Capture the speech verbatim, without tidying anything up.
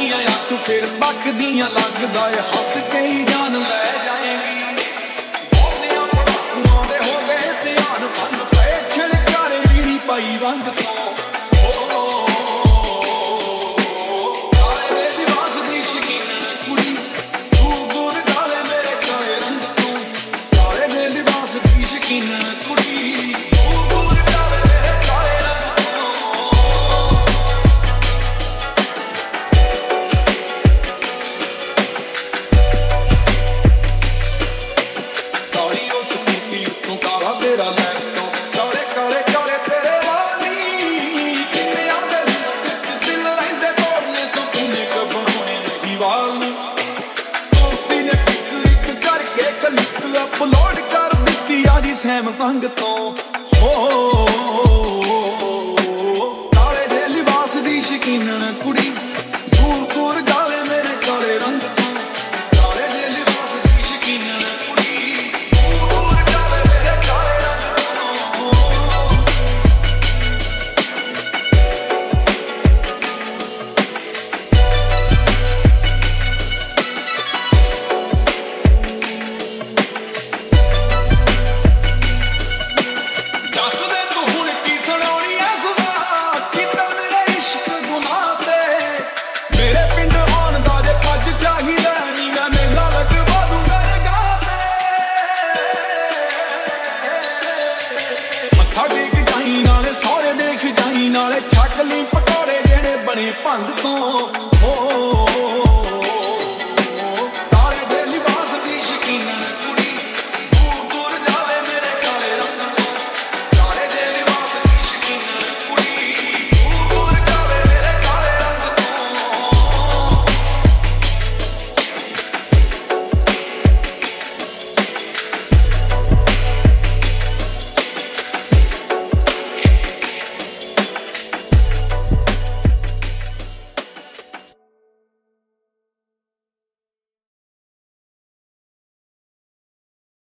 ਦੀਆਂ ਅੱਖ ਫਿਰ ਤੱਕਦੀਆਂ ਲੱਗਦਾ ਏ ਹੱਸ ਕੇ ਹੀ ਜਾਨ ਲੈ ਜਾਏਗੀ ਬੋਲਿਆਂ ਪੜਾਕੂਆਂ ਦੇ ਹੋ ਗਏ ਧਿਆਨ ਭੰਨ ਪਏ ਛਿੜਕਾਰੇ ਵੀੜੀ ਪਾਈ ਰੰਗ ਤੋਂ ਅਪਲੋਡ ਕਰ ਦਿੱਤੀ ਆ ਜੀ ਸੈਮਸੰਗ ਤੋਂ ਕਾਲੇ ਦੇ ਲਿਬਾਸ ਦੀ ਸ਼ਕੀਨਣ ਕੁੜੀ ਦੂਰ ਦੂਰ ਜਾਵੇ ਮੇਰੇ ਕਾਲੇ ਰੰਗ ਤੋਂ ਕਾਲੇ ਦੇ ਲਿਬਾਸ ਦੀ ਸ਼ਕੀਨਣ ਕੁੜੀ ਦੂਰ ਦੂਰ ਜਾਵੇ ਮੇਰੇ ਕਾਲੇ ਰੰਗ ਤੋਂ ਨਾਲੇ ਛੱਕ ਲਈ ਪਕੌੜੇ ਜਿਹੜੇ ਬਣੇ ਭੰਗ ਤੋਂ